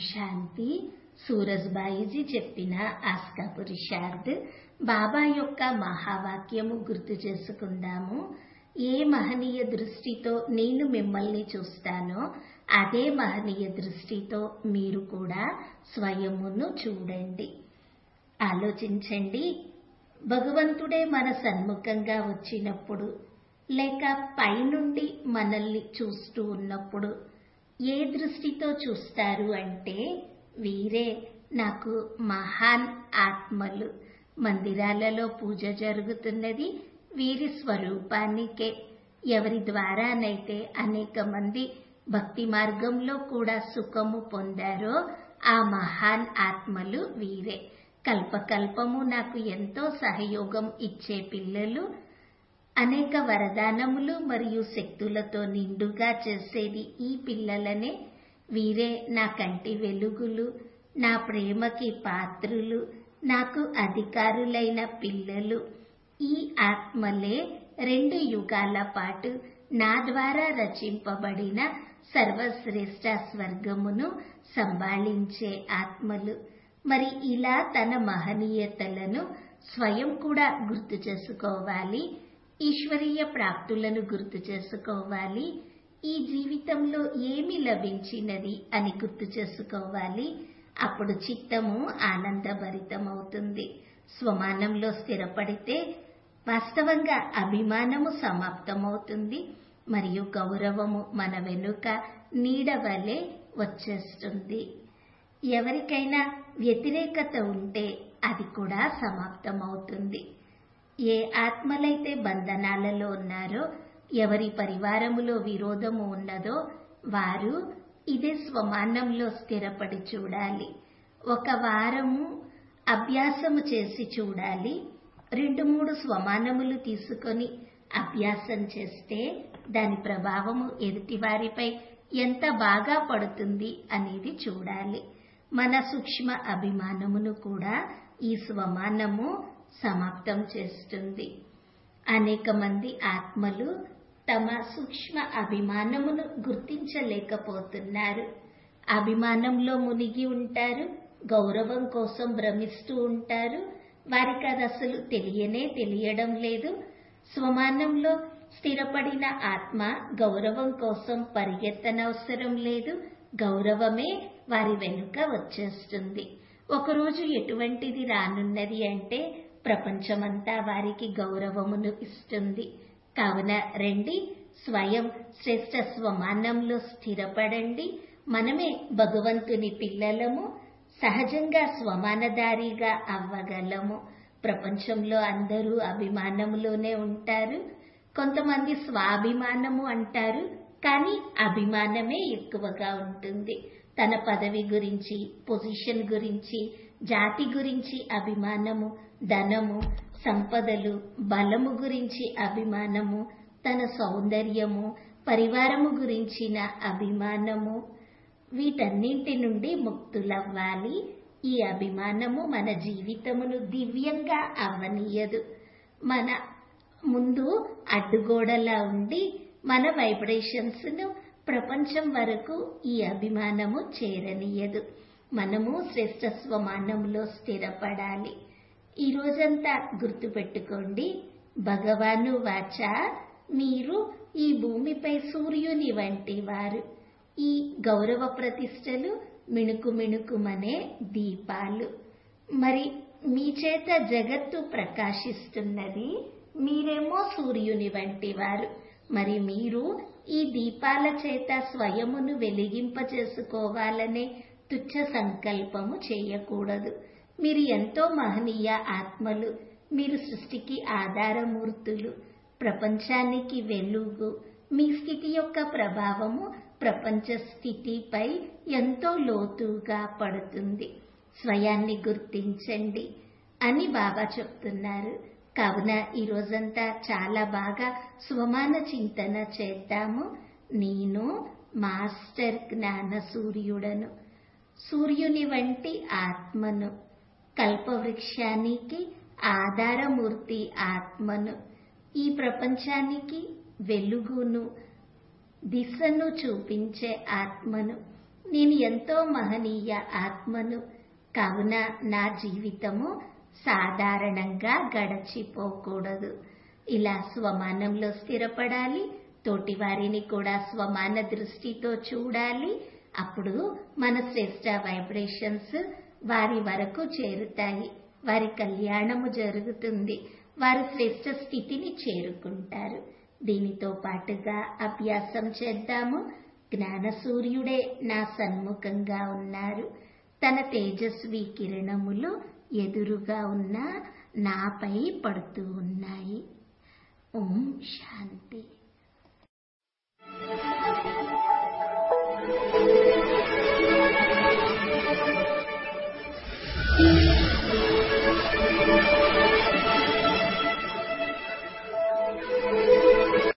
శాంతి. సూరజ్బాయిజీ చెప్పిన ఆస్కా పురుషార్థ్. బాబా యొక్క మహావాక్యము గుర్తు చేసుకుందాము. ఏ మహనీయ దృష్టితో నేను మిమ్మల్ని చూస్తానో అదే మహనీయ దృష్టితో మీరు కూడా స్వయమును చూడండి. ఆలోచించండి, భగవంతుడే మన సన్ముఖంగా వచ్చినప్పుడు లేక పైనుండి మనల్ని చూస్తూ ఉన్నప్పుడు ఏ దృష్టితో చూస్తారు అంటే, వీరే నాకు మహాన్ ఆత్మలు. మందిరాలలో పూజ జరుగుతున్నది వీరి స్వరూపానికే. ఎవరి ద్వారానైతే అనేక మంది భక్తి మార్గంలో కూడా సుఖము పొందారో ఆ మహాన్ ఆత్మలు వీరే. కల్పకల్పము నాకు ఎంతో సహయోగం ఇచ్చే పిల్లలు, అనేక వరదానములు మరియు శక్తులతో నిండుగా చేసేది ఈ పిల్లలనే. వీరే నా కంటి వెలుగులు, నా ప్రేమకి పాత్రులు, నాకు అధికారులైన పిల్లలు. ఈ ఆత్మలే 2 యుగాల పాటు నా ద్వారా రచింపబడిన సర్వశ్రేష్ఠ స్వర్గమును సంభాళించే ఆత్మలు. మరి ఇలా తన మహనీయతలను స్వయం కూడా గుర్తు చేసుకోవాలి. ఈశ్వరీయ ప్రాప్తులను గుర్తు చేసుకోవాలి. ఈ జీవితంలో ఏమి లభించినది అని గుర్తు చేసుకోవాలి. అప్పుడు చిత్తము ఆనందభరితమవుతుంది. స్వమానంలో స్థిరపడితే వాస్తవంగా అభిమానము సమాప్తమవుతుంది మరియు గౌరవము మన వెనుక నీడవలే వచ్చేస్తుంది. ఎవరికైనా వ్యతిరేకత ఉంటే అది కూడా సమాప్తమవుతుంది. ఏ ఆత్మలైతే బంధనాలలో ఉన్నారో, ఎవరి పరివారములో విరోధము ఉన్నదో వారు ఇదే స్వమానంలో స్థిరపడి చూడాలి. 1 వారము అభ్యాసము చేసి చూడాలి. 2-3 స్వమానములు తీసుకొని అభ్యాసం చేస్తే దాని ప్రభావము ఎదుటివారిపై ఎంత బాగా పడుతుంది అనేది చూడాలి. మన సూక్ష్మ అభిమానమును కూడా ఈ స్వమానము సమాప్తం చేస్తుంది. అనేక మంది ఆత్మలు తమ సూక్ష్మ అభిమానమును గుర్తించలేకపోతున్నారు. అభిమానంలో మునిగి ఉంటారు, గౌరవం కోసం భ్రమిస్తూ ఉంటారు. వారికి అది అసలు తెలియడం లేదు. స్వమానంలో స్థిరపడిన ఆత్మ గౌరవం కోసం పరిగెత్తనవసరం లేదు. గౌరవమే వారి వెనుక వచ్చేస్తుంది. ఒకరోజు ఎటువంటిది రానున్నది అంటే ప్రపంచమంతా వారికి గౌరవమును ఇస్తుంది. కావున రండి, స్వయం శ్రేష్ఠ స్వమానంలో స్థిరపడండి. మనమే భగవంతుని పిల్లలము. సహజంగా స్వమానధారిగా అవ్వగలము. ప్రపంచంలో అందరూ అభిమానములోనే ఉంటారు. కొంతమంది స్వాభిమానము అంటారు, కానీ అభిమానమే ఎక్కువగా ఉంటుంది. తన పదవి గురించి, పొజిషన్ గురించి, జాతి గురించి అభిమానము, ధనము, సంపదలు, బలము గురించి అభిమానము, తన సౌందర్యము, పరివారము గురించిన అభిమానము, వీటన్నింటి నుండి ముక్తులవ్వాలి. ఈ అభిమానము మన జీవితమును దివ్యంగా అవ్వనీయదు. మన ముందు అడ్డుగోడలా ఉండి మన వైబ్రేషన్స్ ను ప్రపంచం వరకు ఈ అభిమానము చేరనీయదు. మనము శ్రేష్ఠ స్వమానంలో స్థిరపడాలి. ఈ రోజంతా గుర్తుపెట్టుకోండి, భగవాను వాచ, మీరు ఈ భూమిపై సూర్యుని వంటి వారు. ఈ గౌరవ ప్రతిష్టలు మిణుకు మిణుకుమనే దీపాలు. మరి మీ చేత జగత్తు ప్రకాశిస్తున్నది. మీరేమో సూర్యుని వంటి వారు. మరి మీరు ఈ దీపాల చేత స్వయమును వెలిగింపచేసుకోవాలనే తుచ్చ సంకల్పము చేయకూడదు. మీరు ఎంతో మహనీయ ఆత్మలు. మీరు సృష్టికి ఆధారమూర్తులు, ప్రపంచానికి వెలుగు. మీ స్థితి యొక్క ప్రభావము ప్రపంచ స్థితిపై ఎంతో లోతుగా పడుతుంది. స్వయాన్ని గుర్తించండి అని బాబా చెప్తున్నారు. కావున ఈ రోజంతా చాలా బాగా స్వమాన చింతన చేద్దాము. నేను మాస్టర్ జ్ఞాన సూర్యుడను, సూర్యుని వంటి ఆత్మను, కల్పవృక్షానికి ఆధారమూర్తి ఆత్మను, ఈ ప్రపంచానికి వెలుగును, దిశను చూపించే ఆత్మను. నేను ఎంతో మహనీయ ఆత్మను, కావున నా జీవితము సాధారణంగా గడచిపోకూడదు. ఇలా స్వమానంలో స్థిరపడాలి. తోటివారిని కూడా స్వమాన దృష్టితో చూడాలి. అప్పుడు మన శ్రేష్ట వైబ్రేషన్స్ వారి వరకు చేరుతాయి. వారి కళ్యాణము జరుగుతుంది. వారు శ్రేష్ట స్థితిని చేరుకుంటారు. దీనితో పాటుగా అభ్యాసం చేద్దాము. జ్ఞాన సూర్యుడే నా సన్ముఖంగా ఉన్నారు. తన తేజస్వి కిరణములు ఎదురుగా ఉన్న నాపై పడుతూ ఉన్నాయి. ఓం శాంతి.